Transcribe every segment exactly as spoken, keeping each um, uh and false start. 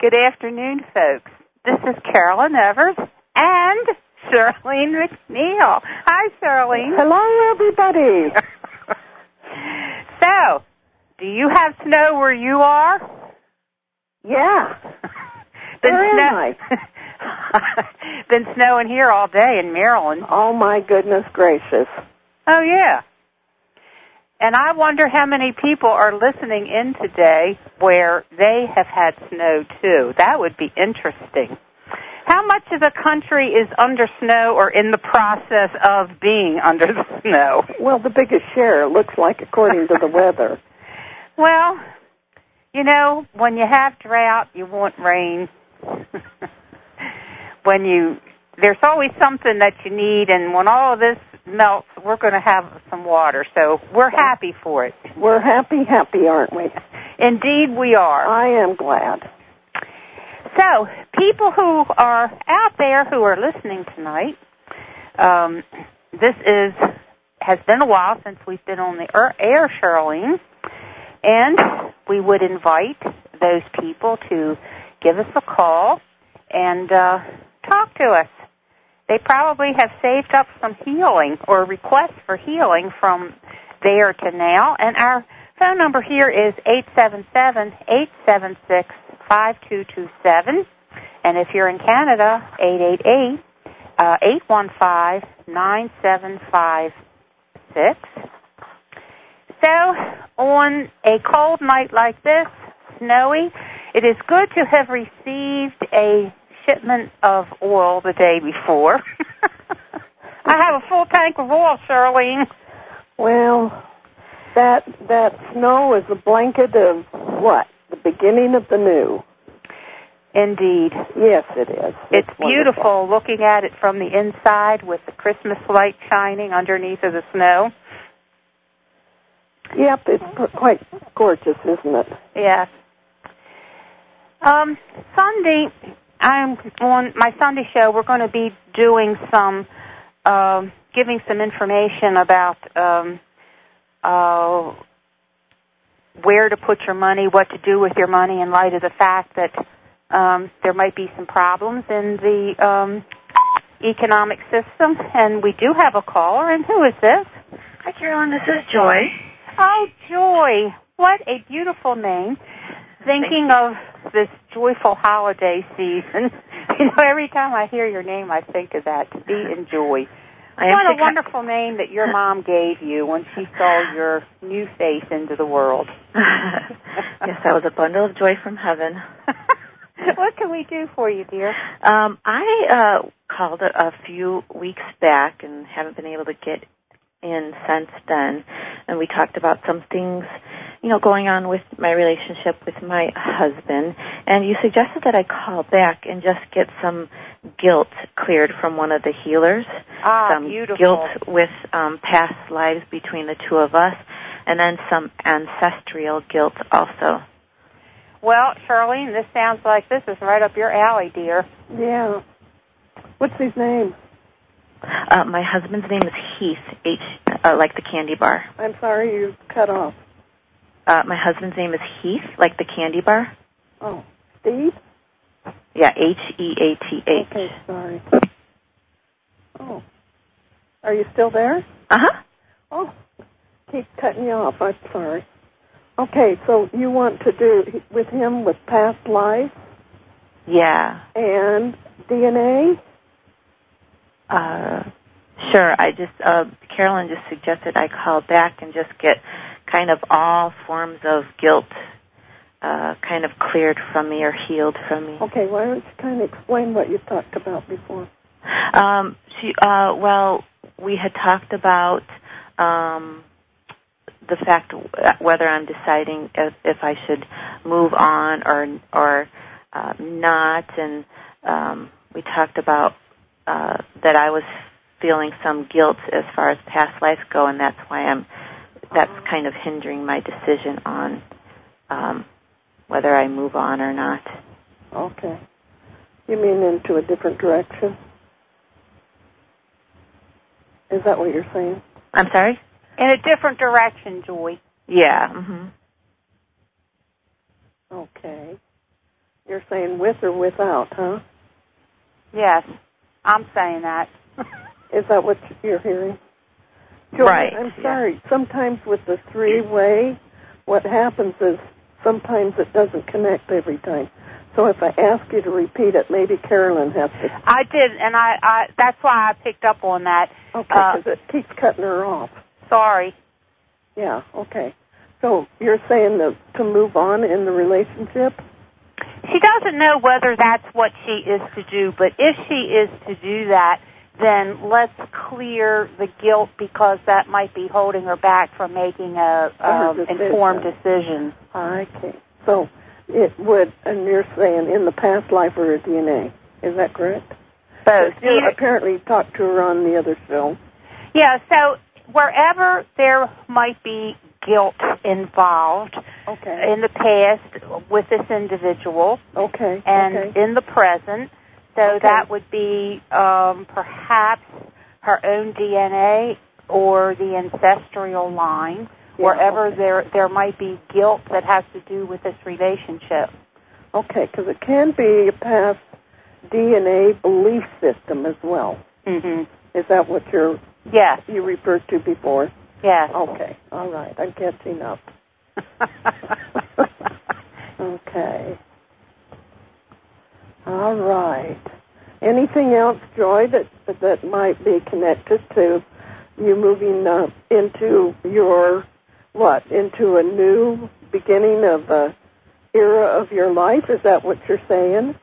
Good afternoon, folks. This is Carolyn Evers and Shirlene McNeil. Hi, Shirlene. Hello, everybody. So, do you have snow where you are? Yeah. Been Where snow- am I? Been snowing here all day in Maryland. Oh, my goodness gracious. Oh, yeah. And I wonder how many people are listening in today where they have had snow, too. That would be interesting. How much of the country is under snow or in the process of being under the snow? Well, the biggest share, it looks like, according to the weather. Well, you know, when you have drought, you want rain. when you, there's always something that you need, and when all of this melts, we're going to have some water, so we're happy for it. We're happy, happy, aren't we? Indeed we are. I am glad. So, people who are out there who are listening tonight, um, this is has been a while since we've been on the air, Shirlene, and we would invite those people to give us a call and uh, talk to us. They probably have saved up some healing or requests for healing from there to now. And our phone number here is eight seven seven, eight seven six, five two two seven. And if you're in Canada, eight eight eight, eight one five, nine seven five six. So on a cold night like this, snowy, it is good to have received a shipment of oil the day before. I have a full tank of oil, Shirlene. Well, that that snow is a blanket of what? The beginning of the new. Indeed. Yes, it is. It's, it's beautiful looking at it from the inside with the Christmas light shining underneath of the snow. Yep, it's quite gorgeous, isn't it? Yes. Um, Sunday, I'm on my Sunday show. We're going to be doing some, uh, giving some information about um, uh, where to put your money, what to do with your money in light of the fact that um, there might be some problems in the um, economic system. And we do have a caller. And who is this? Hi, Carolyn. This is Joy. Oh, Joy. What a beautiful name. Thinking of this joyful holiday season. You know, every time I hear your name, I think of that, to be in joy. What a wonderful name that your mom gave you when she saw your new face into the world. Yes, that was a bundle of joy from heaven. What can we do for you, dear? Um, I uh, called a, a few weeks back and haven't been able to get in since then, and we talked about some things, you know, going on with my relationship with my husband, and you suggested that I call back and just get some guilt cleared from one of the healers. Ah, some beautiful. Guilt with um, past lives between the two of us, and then some ancestral guilt also. Well, Charlene, this sounds like this is right up your alley, dear. Yeah. What's his name? Uh, my husband's name is Heath, H, uh, like the candy bar. I'm sorry, you cut off. Uh, my husband's name is Heath, like the candy bar. Oh, Steve? Yeah, H E A T H. Okay, sorry. Oh. Are you still there? Uh-huh. Oh, keep cutting you off. I'm sorry. Okay, so you want to do with him with past life? Yeah. And D N A? Uh, sure. I just, uh, Carolyn just suggested I call back and just get kind of all forms of guilt uh, kind of cleared from me or healed from me. Okay, why don't you kind of explain what you talked about before? Um, she, uh, well, we had talked about um, the fact whether I'm deciding if, if I should move on or or uh, not, and um, we talked about uh, that I was feeling some guilt as far as past lives go, and that's why I'm that's kind of hindering my decision on um, whether I move on or not. Okay. You mean into a different direction? Is that what you're saying? I'm sorry? In a different direction, Joy. Yeah. Mm-hmm. Okay. You're saying with or without, huh? Yes, I'm saying that. Is that what you're hearing? Joy, Right. I'm sorry. Yeah. Sometimes with the three-way, what happens is sometimes it doesn't connect every time. So if I ask you to repeat it, maybe Carolyn has to. I did, and I, I that's why I picked up on that. Okay, because uh, it keeps cutting her off. Sorry. Yeah, okay. So you're saying that to move on in the relationship? She doesn't know whether that's what she is to do, but if she is to do that, then let's clear the guilt because that might be holding her back from making a um, decision. informed decision. Okay. So it would, and you're saying in the past life or a D N A. Is that correct? Both. You apparently talked to her on the other show. Yeah, so wherever there might be guilt involved okay. in the past with this individual okay. and okay. in the present, so okay. that would be um, perhaps her own D N A or the ancestral line, yeah, wherever okay. there there might be guilt that has to do with this relationship. Okay, because it can be a past D N A belief system as well. Mm-hmm. Is that what you're yes. you referred to before? Yes. Okay. All right. I'm catching up. Okay. All right. Anything else, Joy, that that might be connected to you moving uh, into your what? Into a new beginning of a era of your life? Is that what you're saying?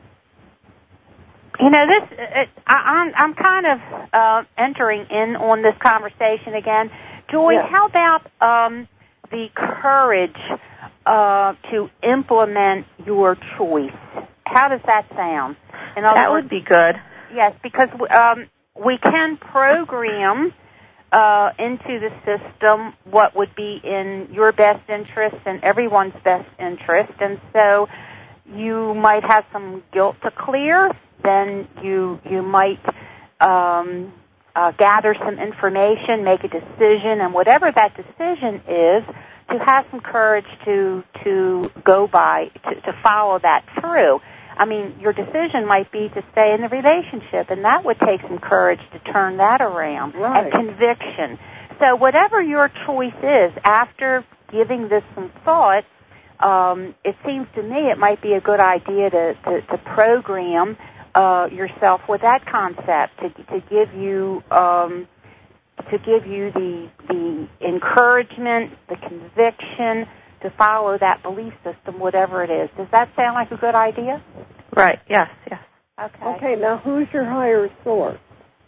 You know, this it, I, I'm I'm kind of uh, entering in on this conversation again. Joy, yes. how about um, the courage uh, to implement your choice? How does that sound? In other that words, would be good. Yes, because um, we can program uh, into the system what would be in your best interest and everyone's best interest, and so you might have some guilt to clear. Then you you might um, uh, gather some information, make a decision, and whatever that decision is, to have some courage to to go by, to, to follow that through. I mean, your decision might be to stay in the relationship, and that would take some courage to turn that around, right. and conviction. So whatever your choice is, after giving this some thought, um, it seems to me it might be a good idea to, to, to program uh, yourself with that concept, to, to give you um, to give you the the encouragement, the conviction to follow that belief system, whatever it is. Does that sound like a good idea? Right. Yes. Yes. Okay. Okay. Now, who's your higher source?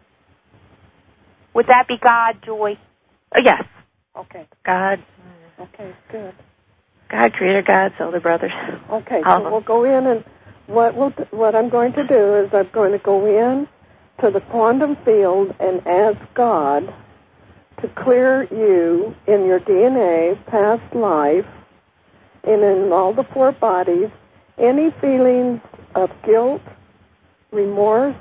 Would that be God, Joy? Uh, yes. Okay. God. Okay. Good. God, Creator, God, Elder Brothers. Okay. All So we'll go in, and what we'll, what I'm going to do is I'm going to go in to the quantum field and ask God to clear you in your D N A, past life, and in all the four bodies, any feelings of guilt, remorse,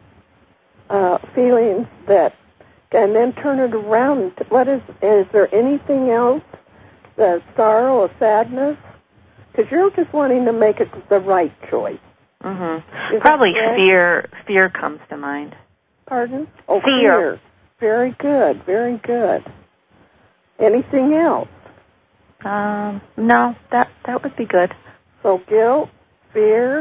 uh, feelings that, and then turn it around. What is, is there anything else, the sorrow or sadness? Because you're just wanting to make it the right choice. Mm-hmm. Probably fear. Fear comes to mind. Pardon? Oh, fear. fear. Very good, very good. Anything else? Um, no, that that would be good. So guilt, fear,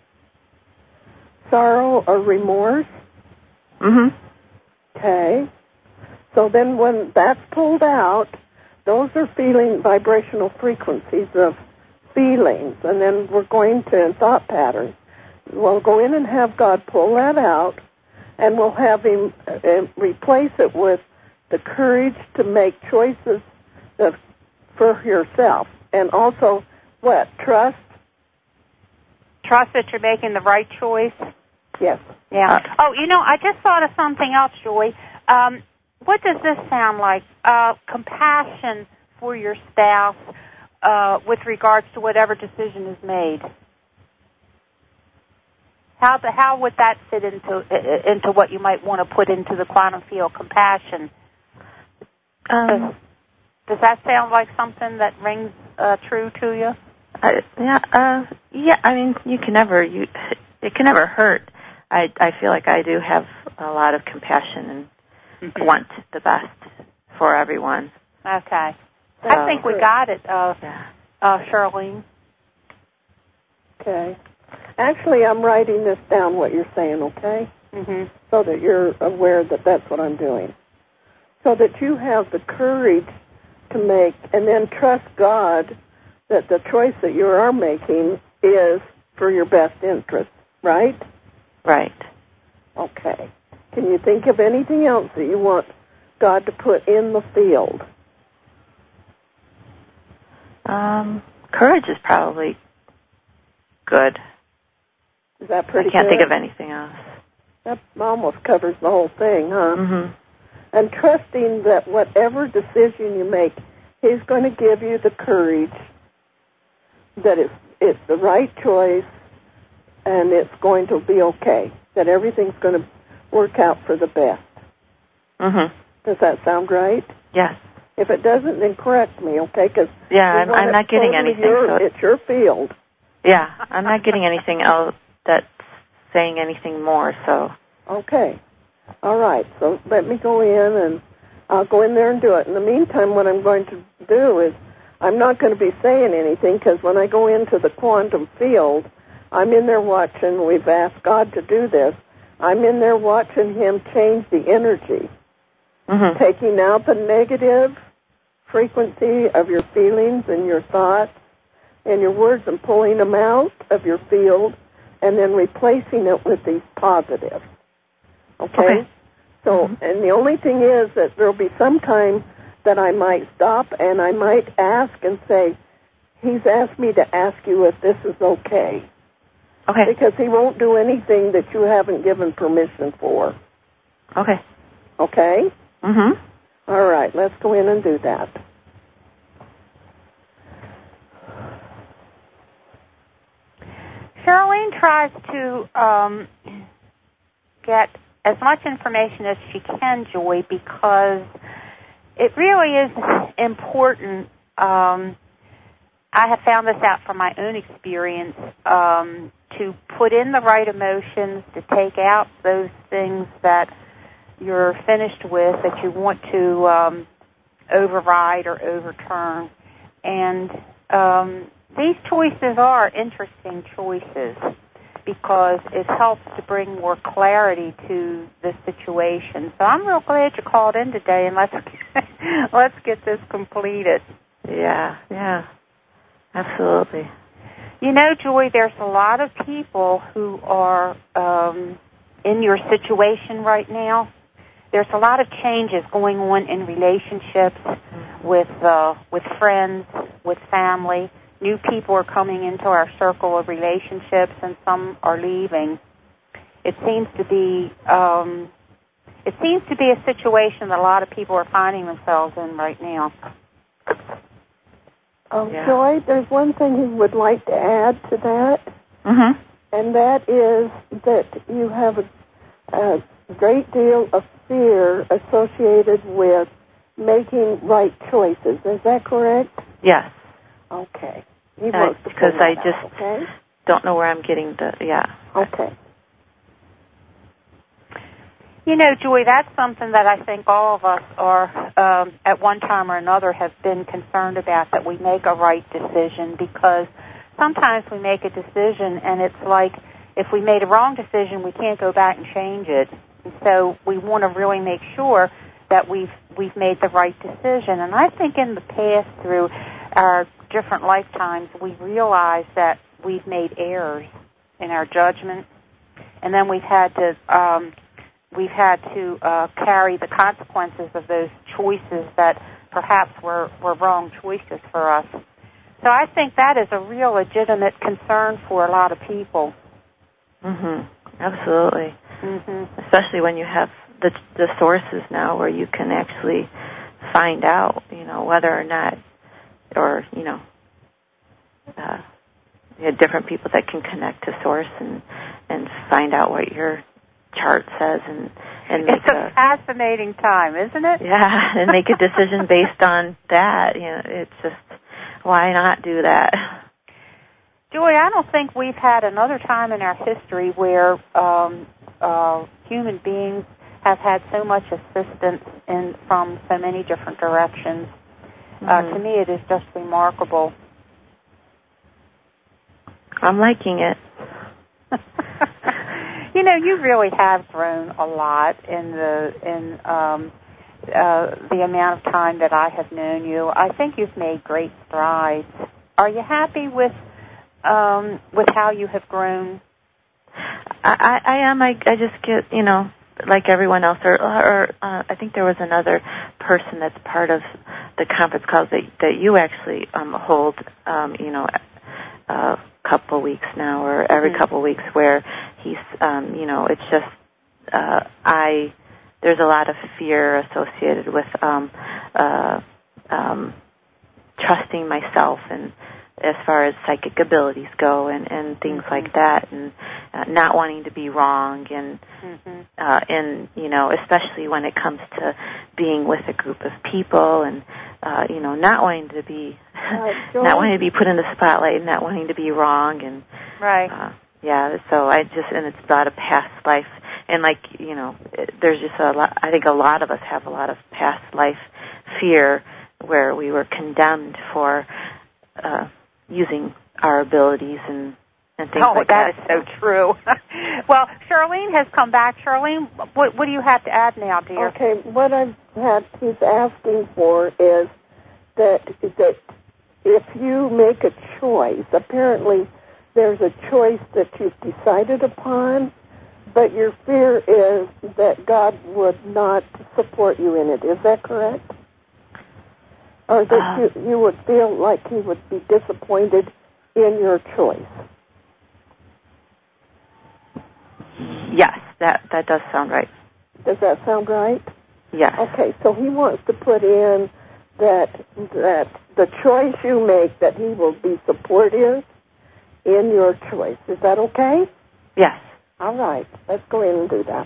sorrow, or remorse? Mm-hmm. Okay. So then when that's pulled out, those are feeling vibrational frequencies of feelings, and then we're going to thought patterns. We'll go in and have God pull that out, and we'll have him uh, replace it with the courage to make choices of, for yourself. And also, what? Trust? Trust that you're making the right choice? Yes. Yeah. Oh, you know, I just thought of something else, Joy. Um, what does this sound like? Uh, compassion for your spouse uh, with regards to whatever decision is made. How the, how would that fit into into what you might want to put into the quantum field? Compassion. Um, does, does that sound like something that rings uh, true to you? I, yeah, uh, yeah. I mean, you can never you. It can never hurt. I I feel like I do have a lot of compassion and mm-hmm. want the best for everyone. Okay. So, I think we got it, uh, yeah. uh, Charlene. Okay. Actually, I'm writing this down, what you're saying, okay? Mm-hmm. So that you're aware that that's what I'm doing. So that you have the courage to make and then trust God that the choice that you are making is for your best interest, right? Right. Okay. Can you think of anything else that you want God to put in the field? Um, courage is probably good. Is that pretty I can't good? think of anything else. That almost covers the whole thing, huh? Mm-hmm. And trusting that whatever decision you make, He's going to give you the courage that it's, it's the right choice and it's going to be okay, that everything's going to work out for the best. Mm-hmm. Does that sound right? Yes. If it doesn't, then correct me, okay? Cause yeah, I'm, I'm not getting totally anything. Your, so it's your field. Yeah, I'm not getting anything else that's saying anything more, so. Okay. All right. So let me go in, and I'll go in there and do it. In the meantime, what I'm going to do is I'm not going to be saying anything because when I go into the quantum field, I'm in there watching. We've asked God to do this. I'm in there watching Him change the energy, mm-hmm. taking out the negative frequency of your feelings and your thoughts and your words and pulling them out of your field and then replacing it with these positives. Okay? Okay. So, mm-hmm. and the only thing is that there will be some time that I might stop and I might ask and say, He's asked me to ask you if this is okay. Okay. Because He won't do anything that you haven't given permission for. Okay. Okay? Mm-hmm. All right, let's go in and do that. Charlene tries to um, get as much information as she can, Joy, because it really is important. Um, I have found this out from my own experience, um, to put in the right emotions, to take out those things that you're finished with, that you want to um, override or overturn. And um, these choices are interesting choices because it helps to bring more clarity to the situation. So I'm real glad you called in today, and let's let's get this completed. Yeah, yeah, absolutely. You know, Joy, there's a lot of people who are um, in your situation right now. There's a lot of changes going on in relationships with uh, with friends, with family. New people are coming into our circle of relationships, and some are leaving. It seems to be um, it seems to be a situation that a lot of people are finding themselves in right now. Um, yeah. Joy, there's one thing he would like to add to that, mm-hmm. and that is that you have a, a great deal of fear associated with making right choices. Is that correct? Yes. Okay. He uh, wants to because I out, just okay? don't know where I'm getting the, yeah. Okay. You know, Joy, that's something that I think all of us are, um, at one time or another, have been concerned about, that we make a right decision, because sometimes we make a decision and it's like if we made a wrong decision, we can't go back and change it. And so we want to really make sure that we've we've made the right decision. And I think in the past, through our different lifetimes, we realize that we've made errors in our judgment, and then we've had to um, we've had to uh, carry the consequences of those choices that perhaps were, were wrong choices for us. So I think that is a real legitimate concern for a lot of people. Mhm. Absolutely. Mhm. Especially when you have the the sources now where you can actually find out, you know, whether or not, or you know, uh, you have different people that can connect to source and and find out what your chart says, and and make it's a, a fascinating time, isn't it? Yeah, and make a decision based on that. You know, it's just, why not do that? Joy, I don't think we've had another time in our history where um, uh, human beings have had so much assistance in from so many different directions. Mm-hmm. Uh, to me, it is just remarkable. I'm liking it. You know, you really have grown a lot in the in um, uh, the amount of time that I have known you. I think you've made great strides. Are you happy with um, with how you have grown? I, I am. I, I just get, you know, like everyone else, or, or uh, I think there was another person that's part of the conference calls that that you actually um, hold, um, you know, a couple weeks now, or every mm-hmm. couple weeks, where he's, um, you know, it's just uh, I. There's a lot of fear associated with um, uh, um, trusting myself, and as far as psychic abilities go, and, and things mm-hmm. like that, and uh, not wanting to be wrong, and mm-hmm. uh, and you know, especially when it comes to being with a group of people, and uh, you know, not wanting to be uh, not wanting to be put in the spotlight, and not wanting to be wrong, and right, uh, yeah. So I just and it's about a past life, and like you know, it, there's just a lot. I think a lot of us have a lot of past life fear where we were condemned for uh, using our abilities and, and things oh, like that. that. Oh, that is so true. Well, Charlene has come back. Charlene, what, what do you have to add now, dear? Okay, what I've had, he's asking for is that that if you make a choice, apparently there's a choice that you've decided upon, but your fear is that God would not support you in it. Is that correct? Or that uh, you, you would feel like he would be disappointed in your choice? Yes, that, that does sound right. Does that sound right? Yes. Okay, so he wants to put in that that the choice you make, that he will be supportive in your choice. Is that okay? Yes. All right, let's go in and do that.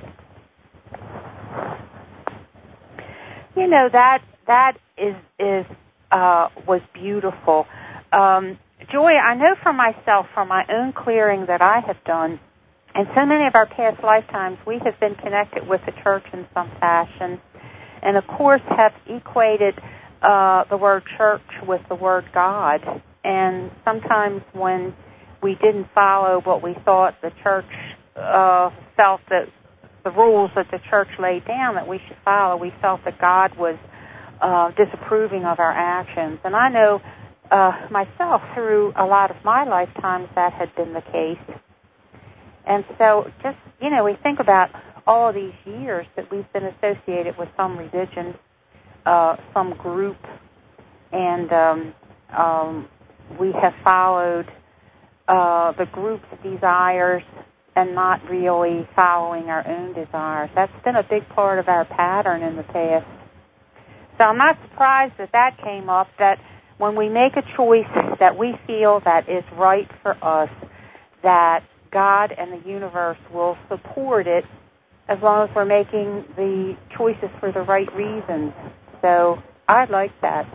You know, that that is is uh, was beautiful. Um, Joy, I know for myself, from my own clearing that I have done, in so many of our past lifetimes, we have been connected with the church in some fashion, and of course have equated uh, the word church with the word God. And sometimes when we didn't follow what we thought the church uh, felt that the rules that the church laid down that we should follow, we felt that God was uh, disapproving of our actions. And I know uh, myself, through a lot of my lifetimes, that had been the case. And so just, you know, we think about all of these years that we've been associated with some religion, uh, some group, and um, um, we have followed uh, the group's desires and not really following our own desires. That's been a big part of our pattern in the past. So I'm not surprised that that came up, that when we make a choice that we feel that is right for us, that God and the universe will support it as long as we're making the choices for the right reasons. So I like that.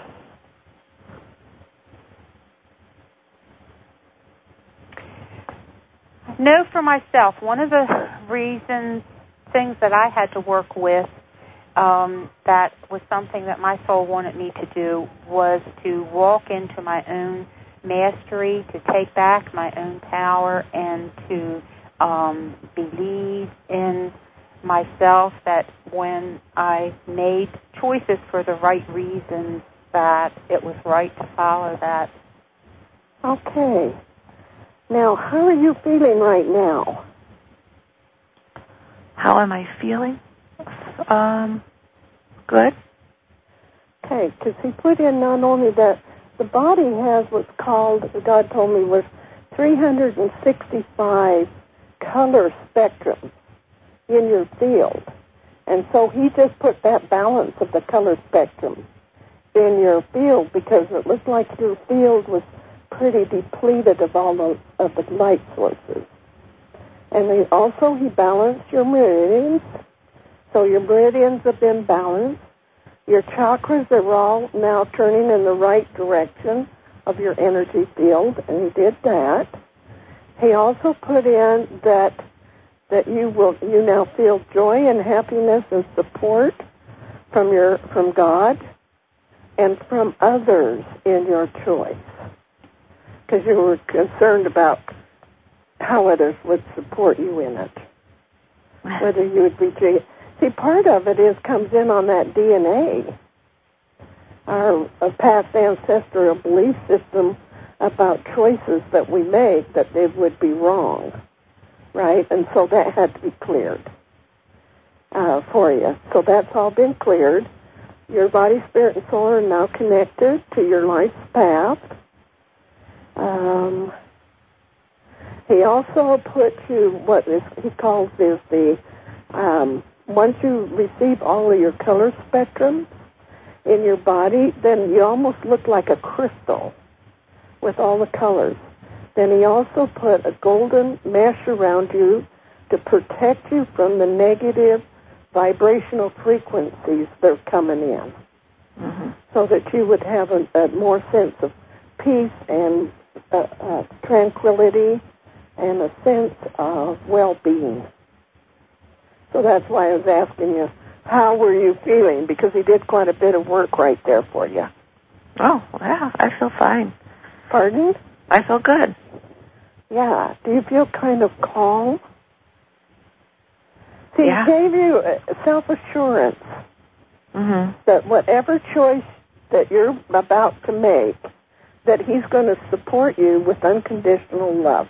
Know for myself, one of the reasons, things that I had to work with, um, that was something that my soul wanted me to do, was to walk into my own mastery, to take back my own power, and to um, believe in myself that when I made choices for the right reasons, that it was right to follow that. Okay. Now, how are you feeling right now? How am I feeling? Um, good. Okay, because he put in not only that the body has what's called, God told me, was three hundred sixty-five color spectrums in your field. And so he just put that balance of the color spectrum in your field because it looked like your field was pretty depleted of all the, of the light sources. And he also, he balanced your meridians, so your meridians have been balanced. Your chakras are all now turning in the right direction, of your energy field, and he did that. He also put in that that you will you now feel joy and happiness and support from your from God and from others in your choice, because you were concerned about how others would support you in it, whether you would be. See, part of it is comes in on that D N A, our, our past ancestral belief system about choices that we make, that they would be wrong, right? And so that had to be cleared uh, for you. So that's all been cleared. Your body, spirit, and soul are now connected to your life's path. Um, he also put you what is, he calls is the, um, once you receive all of your color spectrum in your body, then you almost look like a crystal with all the colors. Then he also put a golden mesh around you to protect you from the negative vibrational frequencies that are coming in, mm-hmm. so that you would have a, a more sense of peace and uh, uh, tranquility and a sense of well-being. So that's why I was asking you, how were you feeling? Because he did quite a bit of work right there for you. Oh, yeah, I feel fine. Pardon? I feel good. Yeah. Do you feel kind of calm? See, yeah. he gave you self-assurance mm-hmm. that whatever choice that you're about to make, that he's going to support you with unconditional love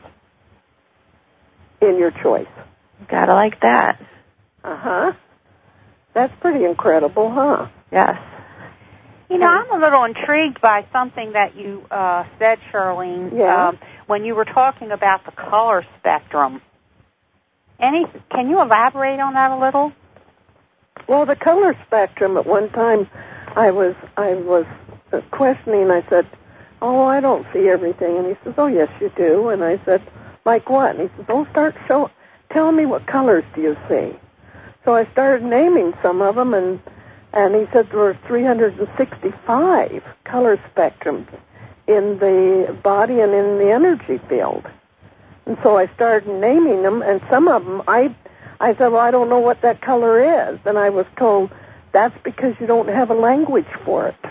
in your choice. Gotta like that. Uh-huh. That's pretty incredible, huh? Yes. You know, I'm a little intrigued by something that you uh, said, Charlene, yeah. um, when you were talking about the color spectrum. Any? Can you elaborate on that a little? Well, the color spectrum, at one time I was I was questioning. I said, oh, I don't see everything. And he says, oh, yes, you do. And I said, like what? And he says, oh, start show, tell me what colors do you see? So I started naming some of them, and And he said there were three hundred sixty-five color spectrums in the body and in the energy field. And so I started naming them, and some of them, I, I said, well, I don't know what that color is. And I was told, that's because you don't have a language for it.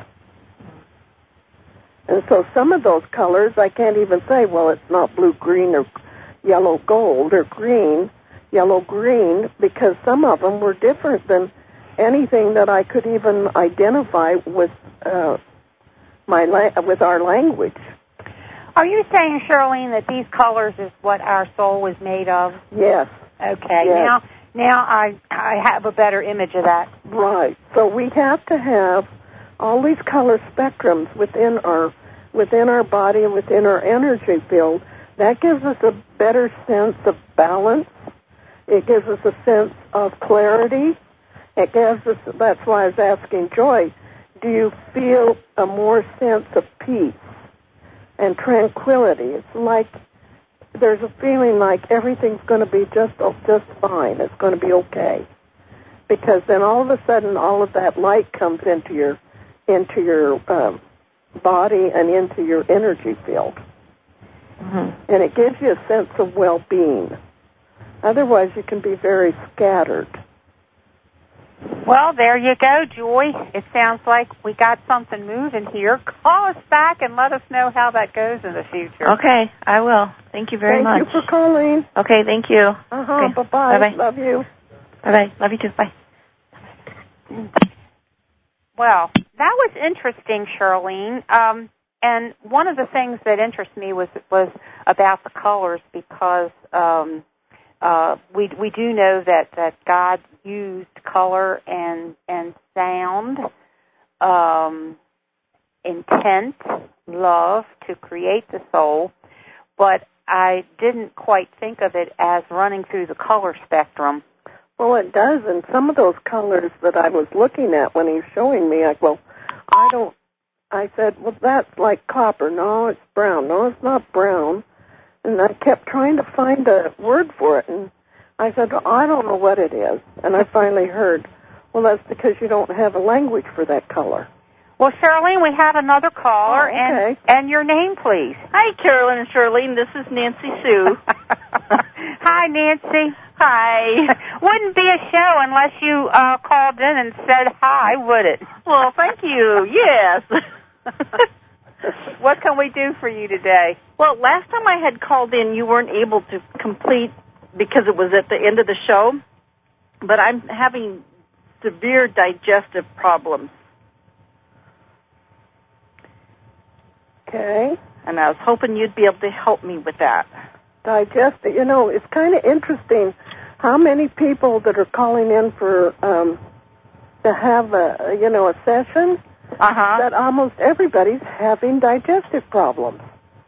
And so some of those colors, I can't even say, well, it's not blue, green, or yellow, gold, or green, yellow, green, because some of them were different than anything that I could even identify with uh, my la- with our language. Are you saying, Charlene, that these colors is what our soul was made of? Yes. Okay. Yes. Now, now I I have a better image of that. Right. So we have to have all these color spectrums within our within our body and within our energy field. That gives us a better sense of balance. It gives us a sense of clarity. It gives us, that's why I was asking Joy, do you feel a more sense of peace and tranquility? It's like there's a feeling like everything's going to be just just fine. It's going to be okay. Because then all of a sudden all of that light comes into your into your um, body and into your energy field. Mm-hmm. And it gives you a sense of well-being. Otherwise you can be very scattered. Well, there you go, Joy. It sounds like we got something moving here. Call us back and let us know how that goes in the future. Okay, I will. Thank you very thank much. Thank you for calling. Okay, thank you. Uh-huh, okay. bye-bye. Bye-bye. Love you. Bye-bye. Love you too. Bye. Well, that was interesting, Charlene. Um, and one of the things that interests me was was about the colors because um, uh, we we do know that, that God used color and and sound, um, intent, love to create the soul, but I didn't quite think of it as running through the color spectrum. Well, it does, and some of those colors that I was looking at when he was showing me, I well, I don't, I said, well, that's like copper. No, it's brown. No, it's not brown. And I kept trying to find a word for it, and I said, well, I don't know what it is. And I finally heard, well, that's because you don't have a language for that color. Well, Charlene, we have another caller, oh, okay. and and your name, please. Hi, Carolyn and Charlene. This is Nancy Sue. Hi, Nancy. Hi. Wouldn't be a show unless you uh, called in and said hi, would it? Well, thank you. Yes. What can we do for you today? Well, last time I had called in, you weren't able to complete because it was at the end of the show, but I'm having severe digestive problems. Okay. And I was hoping you'd be able to help me with that. Digest it. You know, it's kind of interesting how many people that are calling in for um, to have a, you know, a session, uh-huh. that almost everybody's having digestive problems.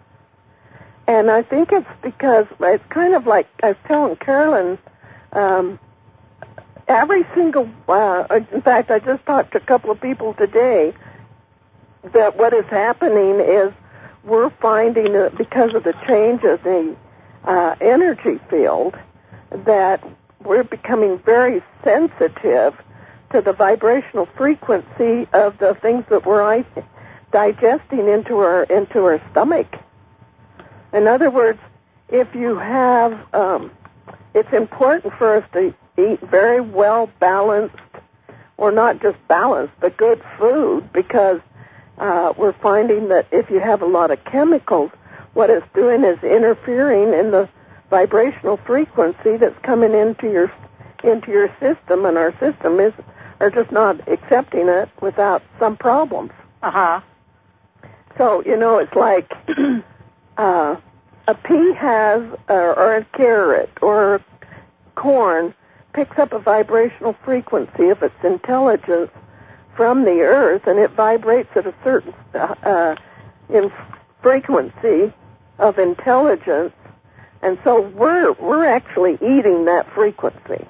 And I think it's because it's kind of like I was telling Carolyn, um, every single, uh, in fact, I just talked to a couple of people today that what is happening is we're finding that because of the change of the uh, energy field that we're becoming very sensitive to the vibrational frequency of the things that we're digesting into our into our stomach. In other words, if you have, um, it's important for us to eat very well balanced, or not just balanced, but good food, because uh, we're finding that if you have a lot of chemicals, what it's doing is interfering in the vibrational frequency that's coming into your into your system, and our system is are just not accepting it without some problems. Uh-huh. So, you know, it's like uh, a pea has, uh, or a carrot, or corn picks up a vibrational frequency of its intelligence from the earth, and it vibrates at a certain uh, in frequency of intelligence, and so we're we're actually eating that frequency.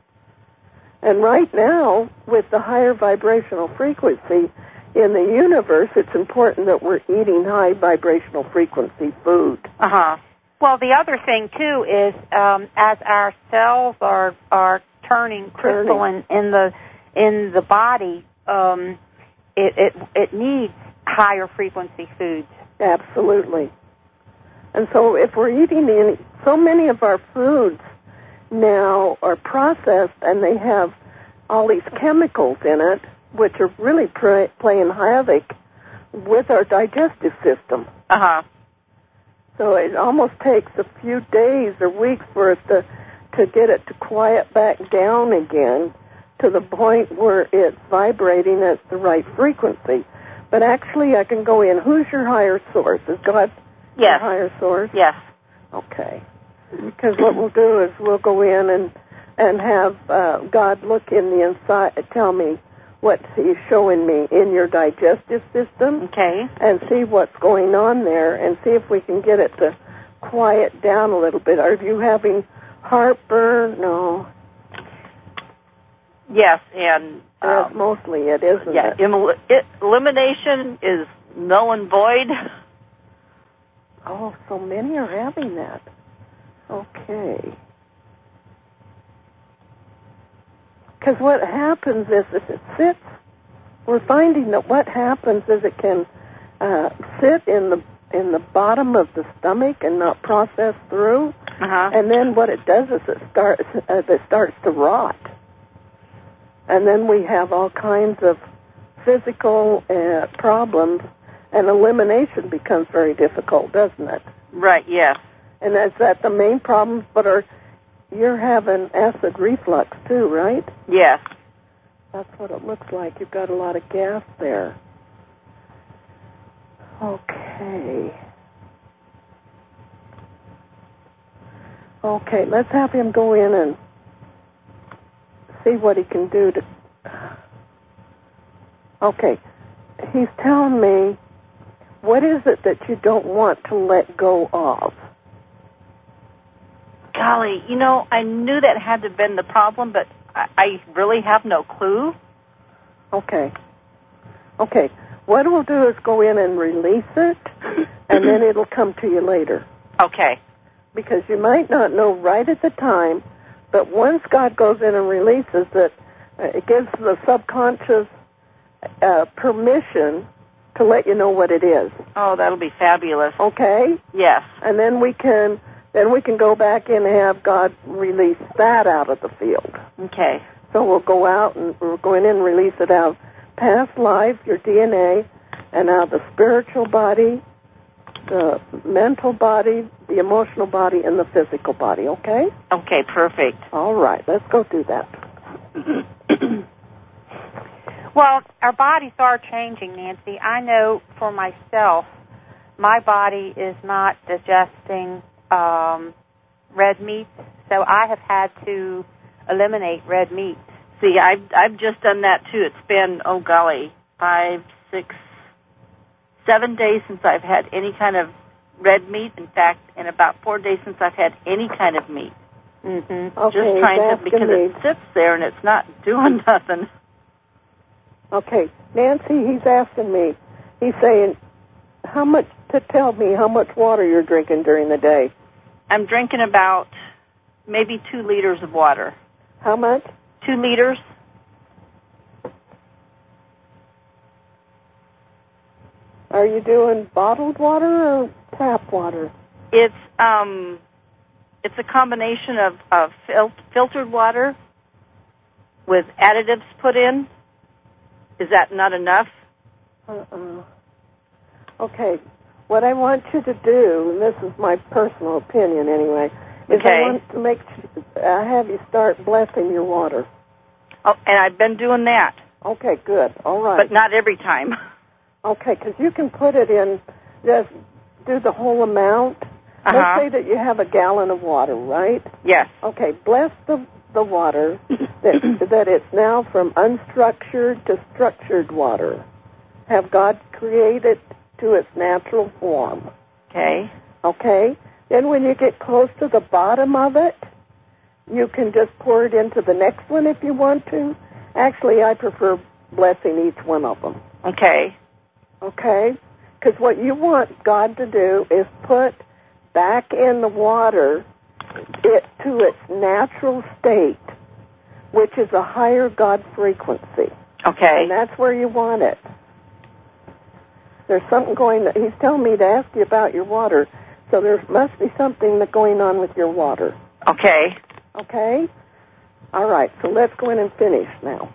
And right now, with the higher vibrational frequency in the universe, it's important that we're eating high vibrational frequency food. Uh-huh. Well, the other thing, too, is um, as our cells are are turning crystalline in the in the body, um, it, it it needs higher frequency foods. Absolutely. And so if we're eating in, so many of our foods now are processed, and they have all these chemicals in it, which are really pr- playing havoc with our digestive system. Uh-huh. So it almost takes a few days or weeks for us to, to get it to quiet back down again to the point where it's vibrating at the right frequency. But actually, I can go in. Who's your higher source? Is God yes. your higher source? Yes. Okay. Because what we'll do is we'll go in and and have uh, God look in the inside, tell me what He's showing me in your digestive system. Okay. And see what's going on there, and see if we can get it to quiet down a little bit. Are you having heartburn? No. Yes, and um, That's mostly it, isn't yeah, it? Im- it? Elimination is null and void. Oh, so many are having that. Okay. Because what happens is if it sits, we're finding that what happens is it can uh, sit in the in the bottom of the stomach and not process through, uh-huh. and then what it does is it starts uh, it starts to rot, and then we have all kinds of physical uh, problems, and elimination becomes very difficult, doesn't it? Right. Yes. And is that the main problem? But are you're having acid reflux too, right? Yes. That's what it looks like. You've got a lot of gas there. Okay. Okay, let's have him go in and see what he can do to... Okay. He's telling me, what is it that you don't want to let go of? Golly, you know, I knew that had to have been the problem, but I, I really have no clue. Okay. Okay. What we'll do is go in and release it, and then it'll come to you later. Okay. Because you might not know right at the time, but once God goes in and releases it, it gives the subconscious uh, permission to let you know what it is. Oh, that'll be fabulous. Okay? Yes. And then we can then we can go back in and have God release that out of the field. Okay. So we'll go out and we're going in and release it out of past life, your D N A, and out of the spiritual body, the mental body, the emotional body, and the physical body, okay? Okay, perfect. All right, let's go do that. Well, our bodies are changing, Nancy. I know for myself, my body is not digesting um, red meat, so I have had to eliminate red meat. See, I've, I've just done that, too. It's been, oh, golly, five, six, seven days since I've had any kind of red meat. In fact, in about four days since I've had any kind of meat. Mm-hmm. Okay, just trying to, because me. it sits there and it's not doing nothing. Okay, Nancy, he's asking me, he's saying, how much, to tell me how much water you're drinking during the day. I'm drinking about maybe two liters of water. How much? Two liters. Are you doing bottled water or tap water? It's um, it's a combination of, of fil- filtered water with additives put in. Is that not enough? Uh-uh. Okay. What I want you to do, and this is my personal opinion anyway, is okay. I want to make uh, have you start blessing your water. Oh, and I've been doing that. Okay, good. All right. But not every time. Okay, because you can put it in, just do the whole amount. Uh-huh. Let's say that you have a gallon of water, right? Yes. Okay, bless the the water that that it's now from unstructured to structured water. Have God create it to its natural form. Okay. Okay? Then when you get close to the bottom of it, you can just pour it into the next one if you want to. Actually, I prefer blessing each one of them. Okay. Okay? Because what you want God to do is put back in the water it to its natural state, which is a higher God frequency. Okay. And that's where you want it. There's something going, he's telling me to ask you about your water, so there must be something that's going on with your water. Okay. Okay? All right, so let's go in and finish now.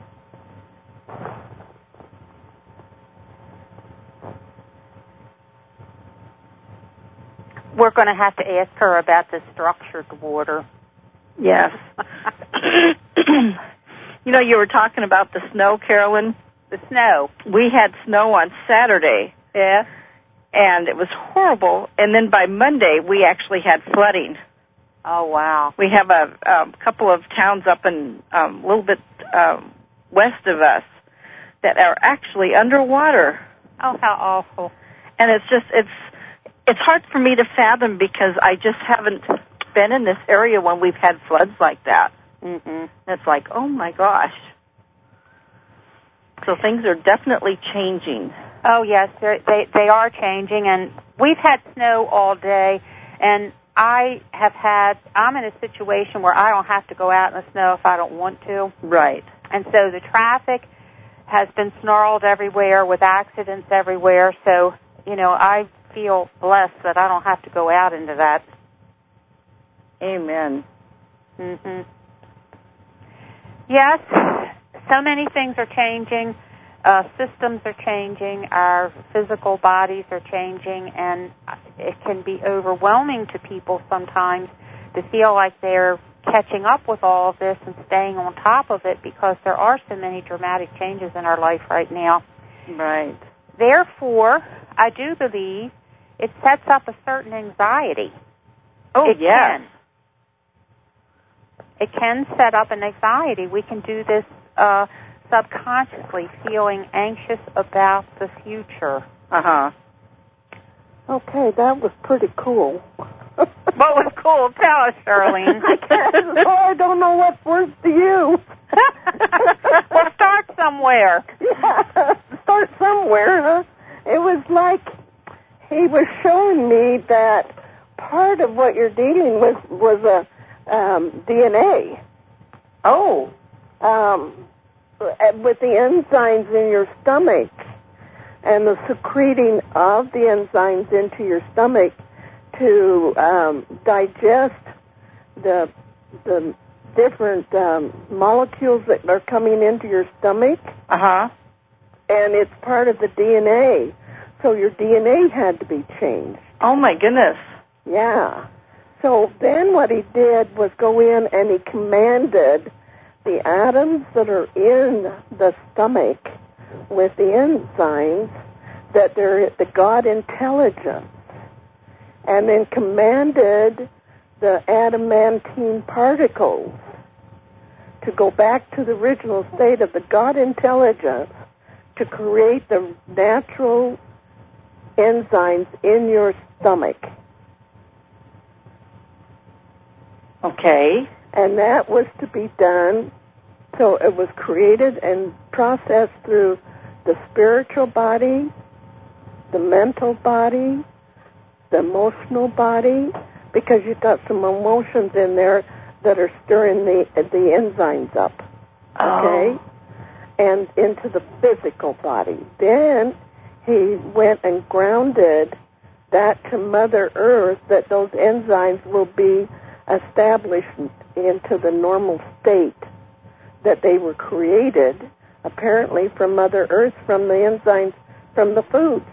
We're going to have to ask her about the structured water. Yes. You know, you were talking about the snow, Carolyn. The snow. We had snow on Saturday. Yeah. And it was horrible. And then by Monday, we actually had flooding. Oh, wow. We have a um, couple of towns up in um, a little bit um, west of us that are actually underwater. Oh, how awful. And it's just, it's it's hard for me to fathom because I just haven't been in this area when we've had floods like that. Mm-hmm. It's like, oh, my gosh. So things are definitely changing. Oh, yes, they they are changing, and we've had snow all day, and I have had, I'm in a situation where I don't have to go out in the snow if I don't want to. Right. And so the traffic has been snarled everywhere with accidents everywhere, so, you know, I feel blessed that I don't have to go out into that. Amen. Mm-hmm. Yes, so many things are changing. Uh, systems are changing. Our physical bodies are changing, and it can be overwhelming to people sometimes to feel like they're catching up with all of this and staying on top of it because there are so many dramatic changes in our life right now. Right. Therefore, I do believe it sets up a certain anxiety. Oh, it yes. Can. It can set up an anxiety. We can do this uh, subconsciously, feeling anxious about the future. Uh-huh. Okay, that was pretty cool. What was cool? Tell us, Charlene. I guess. Oh, I don't know what words to use. Well, start somewhere. Yeah, start somewhere, huh? It was like he was showing me that part of what you're dealing with was a um, D N A. Oh. Um, with the enzymes in your stomach and the secreting of the enzymes into your stomach to um, digest the the different um, molecules that are coming into your stomach. Uh-huh. And it's part of the D N A. So your D N A had to be changed. Oh, my goodness. Yeah. So then what he did was go in and he commanded the atoms that are in the stomach with the enzymes that they're the God intelligence, and then commanded the adamantine particles to go back to the original state of the God intelligence to create the natural enzymes in your stomach. Okay. And that was to be done, so it was created and processed through the spiritual body, the mental body, the emotional body, because you've got some emotions in there that are stirring the the enzymes up, okay? Oh. And into the physical body. Then he went and grounded that to Mother Earth, that those enzymes will be established into the normal state that they were created, apparently from Mother Earth, from the enzymes from the foods.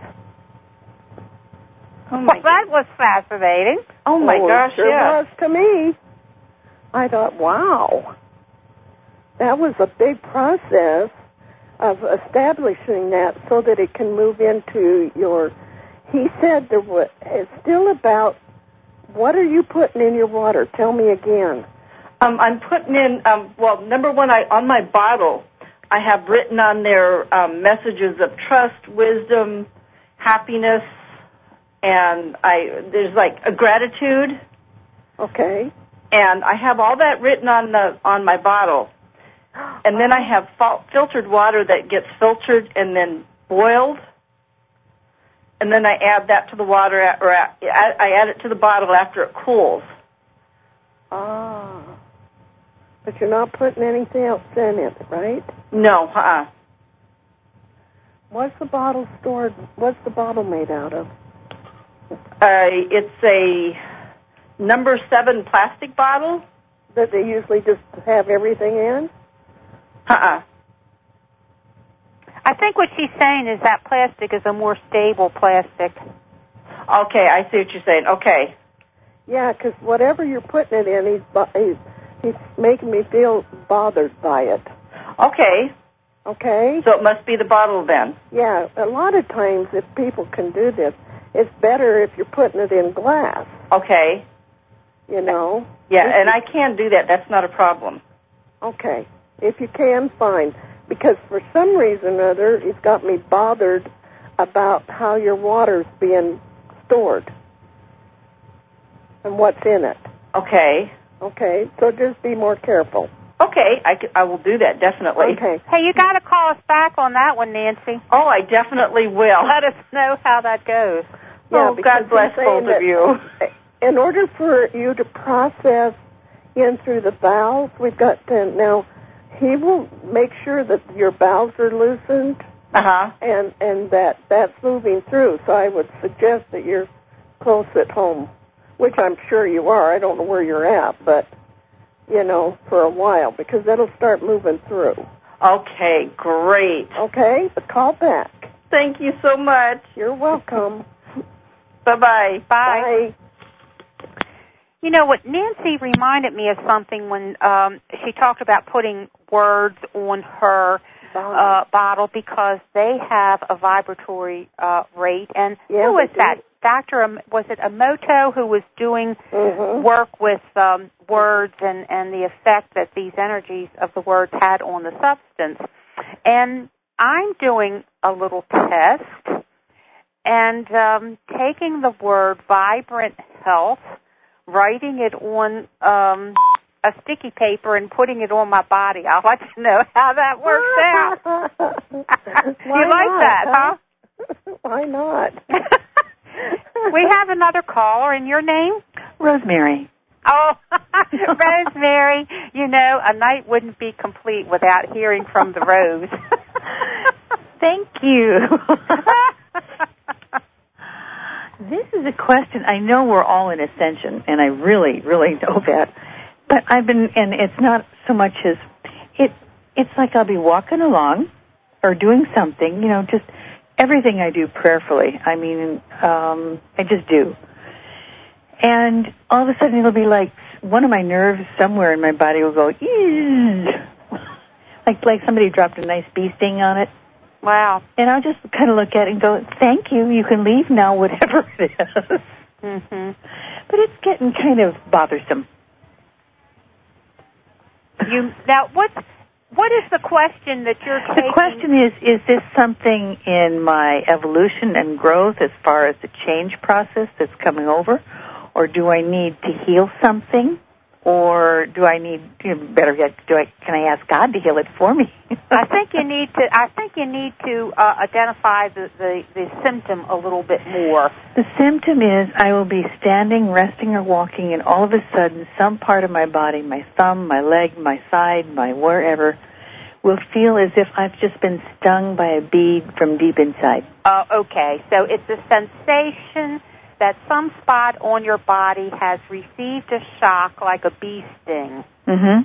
Oh my well, that was fascinating. Oh, my oh, gosh, it sure yeah. was to me. I thought, wow, that was a big process of establishing that so that it can move into your, he said there was, it's still about, what are you putting in your water? Tell me again. Um, I'm putting in, um, well, number one, I on my bottle, I have written on there um, messages of trust, wisdom, happiness, and I there's like a gratitude. Okay. And I have all that written on the on my bottle. And then I have fil- filtered water that gets filtered and then boiled. And then I add that to the water, or I add it to the bottle after it cools. Ah. But you're not putting anything else in it, right? No, uh-uh. What's the bottle stored, what's the bottle made out of? Uh, it's a number seven plastic bottle. That they usually just have everything in? Uh-uh. I think what she's saying is that plastic is a more stable plastic. Okay, I see what you're saying. Okay. Yeah, because whatever you're putting it in, he's, he's he's making me feel bothered by it. Okay. Okay? So it must be the bottle then. Yeah, a lot of times if people can do this, it's better if you're putting it in glass. Okay. You know? Yeah, and I can do that. That's not a problem. Okay. If you can, fine. Because for some reason or other, it's got me bothered about how your water's being stored and what's in it. Okay. Okay, so just be more careful. Okay, I, I will do that, definitely. Okay. Hey, you got to call us back on that one, Nancy. Oh, I definitely will. Let us know how that goes. Yeah, oh, God bless both of you. In order for you to process in through the valves, we've got to, now, he will make sure that your valves are loosened uh-huh. and, and that that's moving through. So I would suggest that you're close at home, which I'm sure you are. I don't know where you're at, but, you know, for a while, because that'll start moving through. Okay, great. Okay, but call back. Thank you so much. You're welcome. Bye-bye. Bye. Bye. You know what, Nancy reminded me of something when um, she talked about putting words on her uh, bottle because they have a vibratory uh, rate. And yeah, who was do. that? Doctor Um, was it Emoto who was doing mm-hmm. work with um, words and, and the effect that these energies of the words had on the substance? And I'm doing a little test and um, taking the word vibrant health, writing it on um, a sticky paper and putting it on my body. I'll let you know how that works out. You like not, that, huh? huh? Why not? We have another caller, and your name? Rosemary. Oh, Rosemary, you know, a night wouldn't be complete without hearing from the Rose. Thank you. This is a question. I know we're all in ascension, and I really, really know that. But I've been, and it's not so much as, it. it's like I'll be walking along or doing something, you know, just everything I do prayerfully. I mean, um, I just do. And all of a sudden it'll be like one of my nerves somewhere in my body will go, eesh. like like somebody dropped a nice bee sting on it. Wow. And I'll just kind of look at it and go, thank you, you can leave now, whatever it is. Mm-hmm. But it's getting kind of bothersome. You now, what what is the question that you're taking? The question is, is this something in my evolution and growth as far as the change process that's coming over? Or do I need to heal something? Or do I need, you know, better yet, do I, can I ask God to heal it for me? I think you need to. I think you need to uh, identify the, the the symptom a little bit more. The symptom is I will be standing, resting, or walking, and all of a sudden, some part of my body, my thumb, my leg, my side, my wherever, will feel as if I've just been stung by a bee from deep inside. Uh, okay, so it's a sensation that some spot on your body has received a shock like a bee sting. Mm-hmm.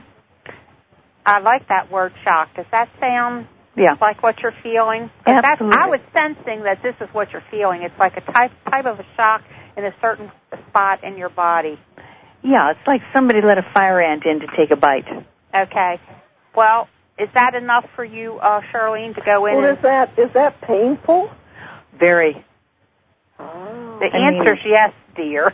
I like that word, shock. Does that sound yeah. like what you're feeling? Absolutely. That's, I was sensing that this is what you're feeling. It's like a type type of a shock in a certain spot in your body. Yeah, it's like somebody let a fire ant in to take a bite. Okay. Well, is that enough for you, uh, Charlene, to go in? Well, and... is that is that painful? Very. Oh. The I answer's mean... yes, dear.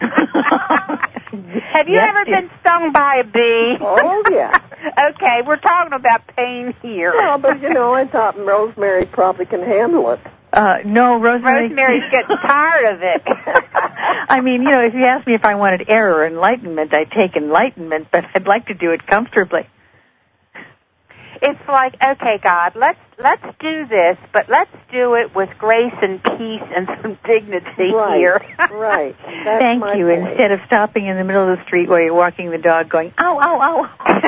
Have you yes, ever dear. been stung by a bee? Oh, yeah. Okay, we're talking about pain here. Well, but, you know, I thought Rosemary probably can handle it. Uh, no, Rosemary... Rosemary's getting tired of it. I mean, you know, if you asked me if I wanted air or enlightenment, I'd take enlightenment, but I'd like to do it comfortably. It's like, okay, God, let's let's do this, but let's do it with grace and peace and some dignity right, here. Right. That's Thank my you. point. Instead of stopping in the middle of the street while you're walking the dog going, ow, ow, ow.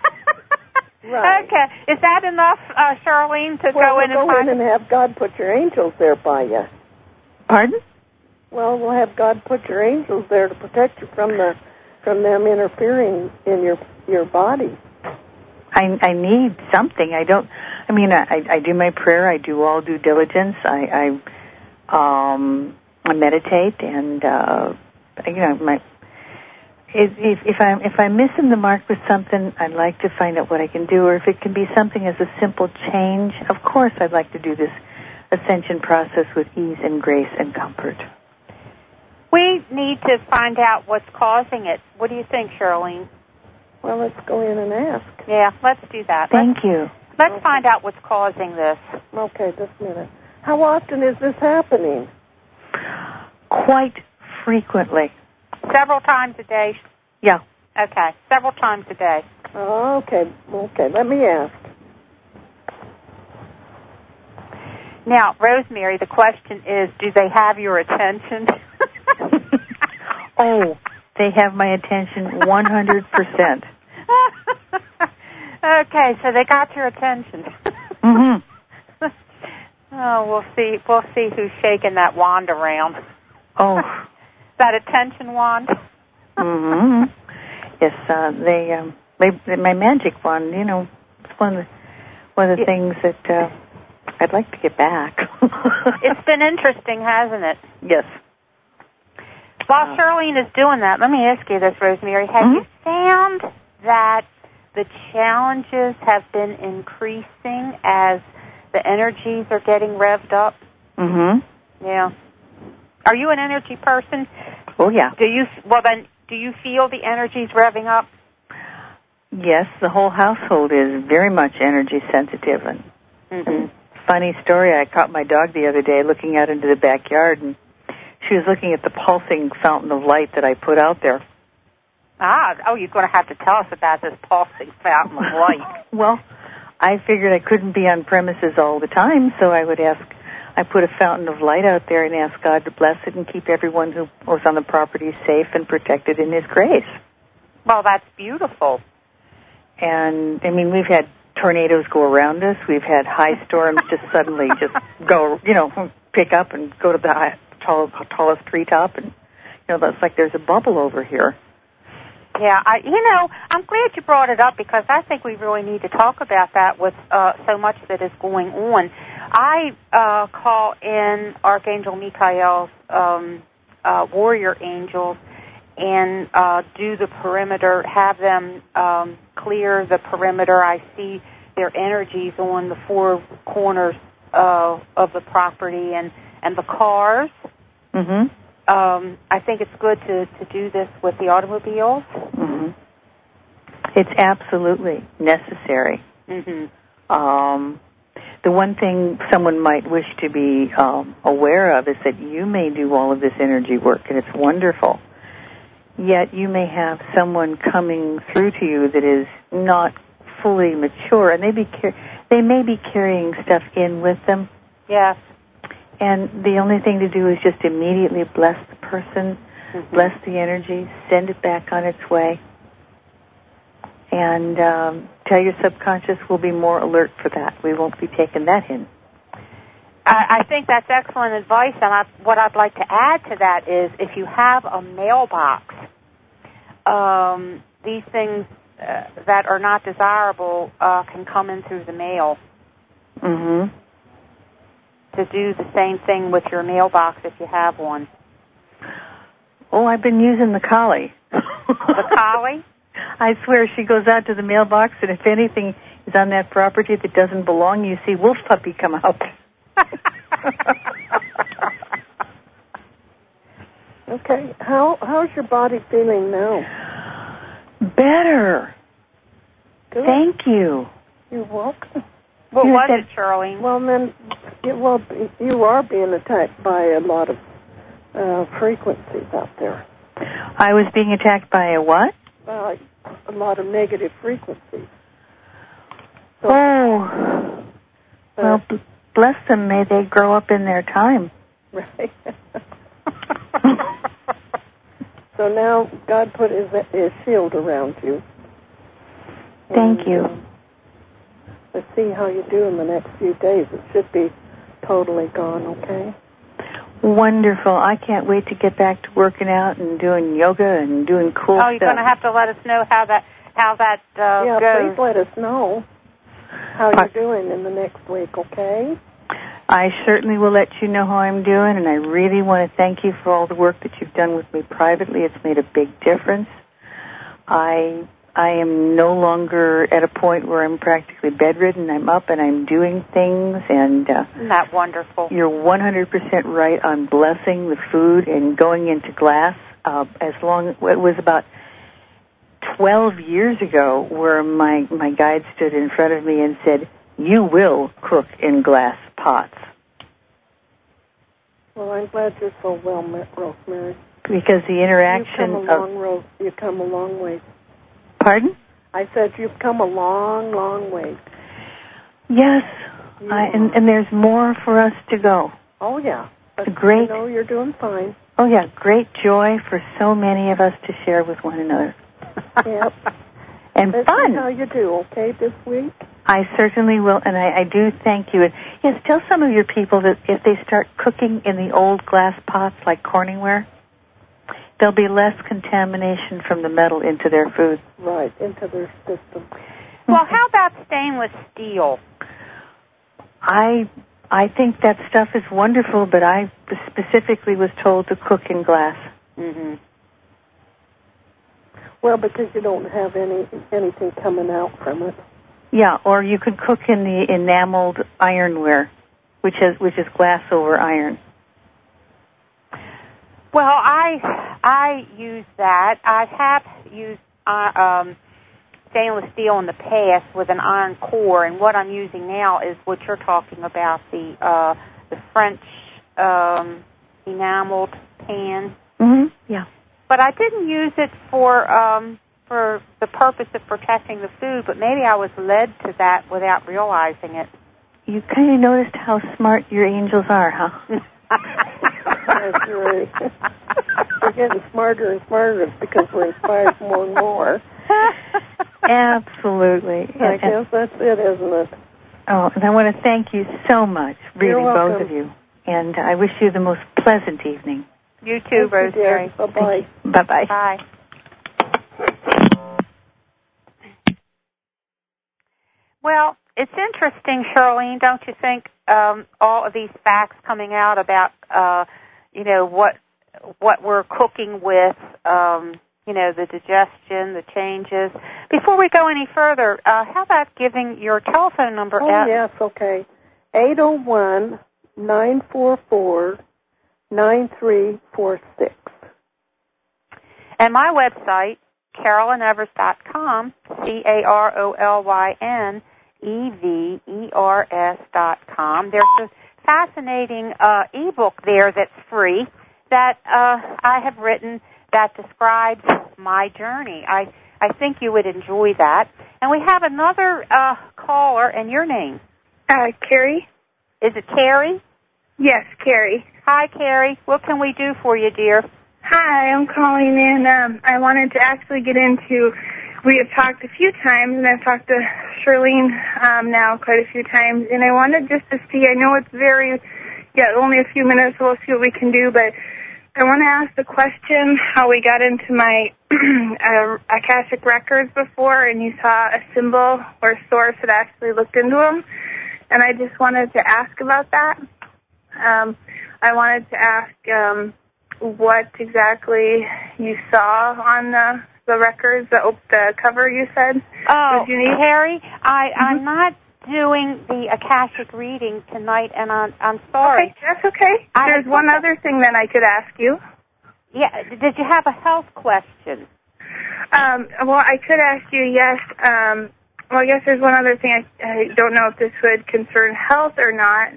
Right. Okay. Is that enough, uh, Charlene, to well, go we'll in and go find... in and have God put your angels there by you. Pardon? Well, we'll have God put your angels there to protect you from the from them interfering in your your body. I, I need something. I don't, I mean, I, I do my prayer. I do all due diligence. I, I, um, I meditate and, uh, you know, my, if, if, if I'm, if I'm missing the mark with something, I'd like to find out what I can do, or if it can be something as a simple change, of course I'd like to do this ascension process with ease and grace and comfort. We need to find out what's causing it. What do you think, Charlene? Well, let's go in and ask. Yeah, let's do that. Thank let's, you. Let's okay. find out what's causing this. Okay, just a minute. How often is this happening? Quite frequently. Several times a day? Yeah. Okay, several times a day. Oh, okay, okay, let me ask. Now, Rosemary, the question is, do they have your attention? Oh, they have my attention one hundred percent. Okay, so they got your attention. Mm-hmm. Oh, we'll see. We'll see who's shaking that wand around. Oh. That attention wand. Mm-hmm. Yes, uh, they, um, they, my magic wand. You know, it's one of the one of the yeah. things that uh, I'd like to get back. It's been interesting, hasn't it? Yes. While uh, Charlene is doing that, let me ask you this, Rosemary. Have mm-hmm. you found that the challenges have been increasing as the energies are getting revved up? Mm-hmm. Yeah. Are you an energy person? Oh, yeah. Do you, well then, do you feel the energies revving up? Yes, the whole household is very much energy sensitive. And mm-hmm. funny story, I caught my dog the other day looking out into the backyard, and she was looking at the pulsing fountain of light that I put out there. Ah, oh, you're going to have to tell us about this pulsing fountain of light. Well, I figured I couldn't be on premises all the time, so I would ask, I put a fountain of light out there and ask God to bless it and keep everyone who was on the property safe and protected in His grace. Well, that's beautiful. And, I mean, we've had tornadoes go around us. We've had high storms just suddenly just go, you know, pick up and go to the high, tall, tallest treetop. And, you know, that's like there's a bubble over here. Yeah, I, you know, I'm glad you brought it up because I think we really need to talk about that with uh, so much that is going on. I uh, call in Archangel Michael's um, uh, warrior angels and uh, do the perimeter, have them um, clear the perimeter. I see their energies on the four corners uh, of the property and, and the cars. Mm-hmm. Um, I think it's good to, to do this with the automobiles. Mm-hmm. It's absolutely necessary. Mm-hmm. Um, the one thing someone might wish to be um, aware of is that you may do all of this energy work, and it's wonderful. Yet you may have someone coming through to you that is not fully mature, and they be car- they may be carrying stuff in with them. Yes. And the only thing to do is just immediately bless the person, mm-hmm. bless the energy, send it back on its way, and um, tell your subconscious we'll be more alert for that. We won't be taking that in. I, I think that's excellent advice, and I, what I'd like to add to that is if you have a mailbox, um, these things uh, that are not desirable uh, can come in through the mail. Mm-hmm. To do the same thing with your mailbox if you have one. Oh, I've been using the collie. The collie? I swear she goes out to the mailbox, and if anything is on that property that doesn't belong, you see Wolf Puppy come out. Okay, how how's your body feeling now? Better. Good. Thank you. You're welcome. What You was said- it, Charlene? Well, then, it, well, you are being attacked by a lot of uh, frequencies out there. I was being attacked by a what? Uh, a lot of negative frequencies. So, Oh. uh, Well, b- bless them. May they grow up in their time. Right. So now God put his, his shield around you. Thank and, you. Uh, let's see how you do in the next few days. It should be totally gone, okay? Wonderful. I can't wait to get back to working out and doing yoga and doing cool oh, stuff. you're going to have to let us know how that how that uh, yeah, goes. please let us know how you're doing in the next week, okay? I certainly will let you know how I'm doing, and I really want to thank you for all the work that you've done with me privately. It's made a big difference. I I am no longer at a point where I'm practically bedridden. I'm up and I'm doing things, and uh, Isn't that wonderful? you're one hundred percent right on blessing the food and going into glass. Uh, as long it was about twelve years ago where my, my guide stood in front of me and said, "You will cook in glass pots." Well, I'm glad you're so well, Rosemary. Because the interaction You've come a of... long road. You've come a long way. Pardon? I said you've come a long, long way. Yes, You I, and, are. and there's more for us to go. Oh, yeah. But Great. you know you're doing fine. Oh, yeah, great joy for so many of us to share with one another. Yep. And Let's fun. see how you do, okay, this week? I certainly will, and I, I do thank you. And yes, tell some of your people that if they start cooking in the old glass pots like Corningware, there'll be less contamination from the metal into their food. Right, into their system. Well, how about stainless steel? I I think that stuff is wonderful, but I specifically was told to cook in glass. Mm-hmm. Well, because you don't have any anything coming out from it. Yeah, or you could cook in the enameled ironware, which is which is glass over iron. Well, I I use that. I have used uh, um, stainless steel in the past with an iron core, and what I'm using now is what you're talking about, the uh, the French um, enameled pan. Mm-hmm. Yeah. But I didn't use it for um, for the purpose of protecting the food, but maybe I was led to that without realizing it. You kind of noticed how smart your angels are, huh? That's right. They're getting smarter and smarter. It's because we're inspired more and more. Absolutely. I and, guess that's it, isn't it? Oh, and I want to thank you so much, really, You're welcome. both of you. And I wish you the most pleasant evening. You too, Rosemary. Bye-bye. Bye-bye. Bye. Well, it's interesting, Charlene, don't you think, um, all of these facts coming out about, uh, you know, what what we're cooking with, um, you know, the digestion, the changes. Before we go any further, uh, how about giving your telephone number oh, out? Oh, yes, okay. eight oh one, nine four four, nine three four six. And my website, carolyn evers dot com, C A R O L Y N E V E R S dot com. There's a fascinating uh, ebook there that's free that uh, I have written that describes my journey. I, I think you would enjoy that. And we have another uh, caller, and your name? Uh, Carrie. Is it Carrie? Yes, Carrie. Hi, Carrie. What can we do for you, dear? Hi, I'm calling in. Um, I wanted to actually get into, we have talked a few times, and I've talked to Charlene um, now quite a few times, and I wanted just to see, I know it's very, yeah, only a few minutes, so we'll see what we can do, but I want to ask the question how we got into my uh, Akashic records before, and you saw a symbol or source that actually looked into them, and I just wanted to ask about that. Um, I wanted to ask um, what exactly you saw on the, the records, the, the cover you said. Oh, unique. Harry, I, Mm-hmm. I'm not doing the Akashic reading tonight, and I'm, I'm sorry. Okay, that's okay. I There's one other thing that I could ask you. Yeah, did you have a health question? Um, well, I could ask you, yes. Um, well, I guess there's one other thing. I, I don't know if this would concern health or not.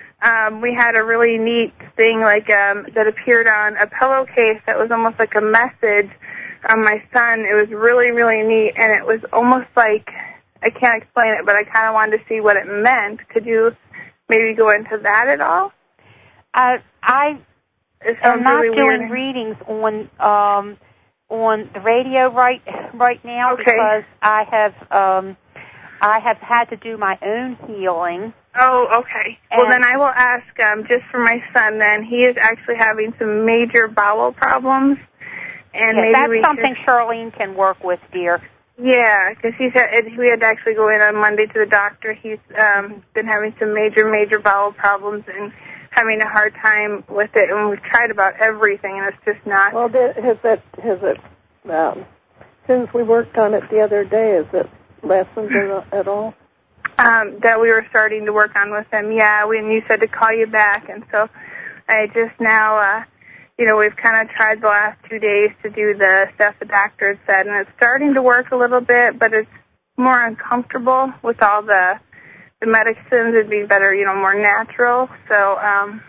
Um, we had a really neat thing like um, that appeared on a pillowcase that was almost like a message on my son. It was really, really neat, and it was almost like, I can't explain it, but I kind of wanted to see what it meant. Could you maybe go into that at all? Uh, I it am not really doing weird. readings on um, on the radio right right now okay. because I have um, I have had to do my own healing. Oh, okay. Well, then I will ask, um, just for my son, then. He is actually having some major bowel problems. And yeah, maybe that's we something could, Charlene can work with, dear. Yeah, because he's had, we had to actually go in on Monday to the doctor. He's um, been having some major, major bowel problems and having a hard time with it. And we've tried about everything, and it's just not. Well, has it, has it um, since we worked on it the other day, has it lessened at all? Um, that we were starting to work on with him, yeah. We, and you said to call you back, and so I just now, uh, you know, we've kind of tried the last two days to do the stuff the doctor had said, and it's starting to work a little bit, but it's more uncomfortable with all the the medicines. It'd be better, you know, more natural. So, um,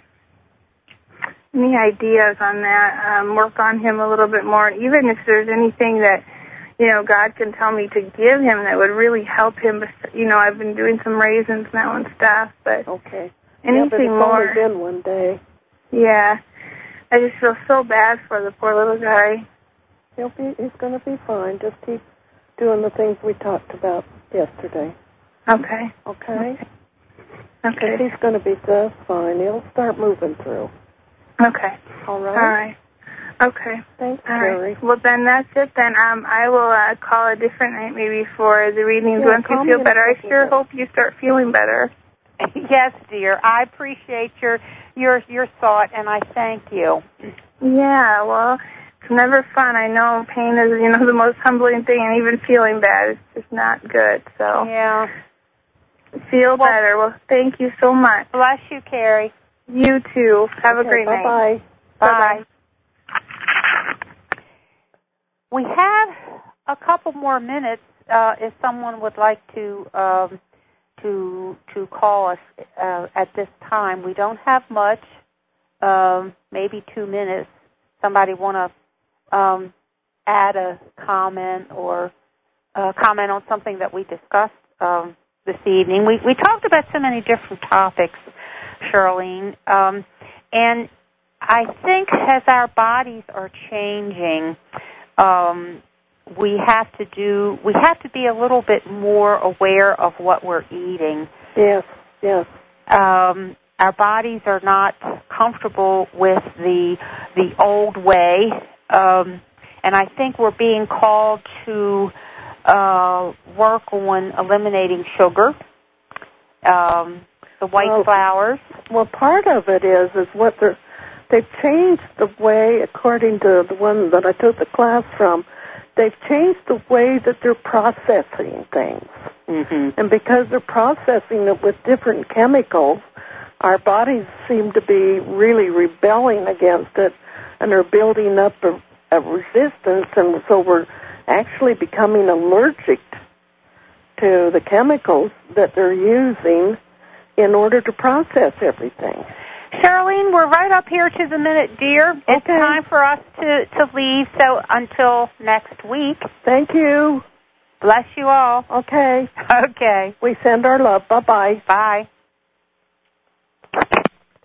any ideas on that? Um, work on him a little bit more, and even if there's anything that, you know, God can tell me to give him that would really help him. You know, I've been doing some raisins now and stuff, but okay. anything yeah, but it's more. only been one day. Yeah, I just feel so bad for the poor little guy. He'll be. He's going to be fine. Just keep doing the things we talked about yesterday. Okay. Okay. Okay. He's going to be just fine. He'll start moving through. Okay. All right. All right. Okay. Thanks, All Carrie. right. Well, then that's it. Then um, I will uh, call a different night maybe for the readings yeah, once you feel better. I sure hope you start feeling better. Yes, dear. I appreciate your your your thought, and I thank you. Yeah. Well, it's never fun. I know pain is, you know, the most humbling thing, and even feeling bad is just not good. So yeah. Feel well, better. Well, thank you so much. Bless you, Carrie. You too. Have okay, a great bye-bye. night. Bye. Bye-bye. We have a couple more minutes uh, if someone would like to um, to to call us uh, at this time. We don't have much, um, maybe two minutes. Somebody want to um, add a comment or uh, comment on something that we discussed um, this evening. We we talked about so many different topics, Charlene, um, and I think as our bodies are changing, um, we have to do. We have to be a little bit more aware of what we're eating. Yes, yes. Um, our bodies are not comfortable with the the old way, um, and I think we're being called to uh, work on eliminating sugar, um, the white well, flours. Well, part of it is is what they're they've changed the way, according to the one that I took the class from. They've changed the way that they're processing things. Mm-hmm. And because they're processing it with different chemicals, our bodies seem to be really rebelling against it, and are building up a, a resistance, and so we're actually becoming allergic to the chemicals that they're using in order to process everything. Charlene, we're right up here to the minute, dear. Okay. It's time for us to, to leave, so until next week. Thank you. Bless you all. Okay. Okay. We send our love. Bye-bye. Bye.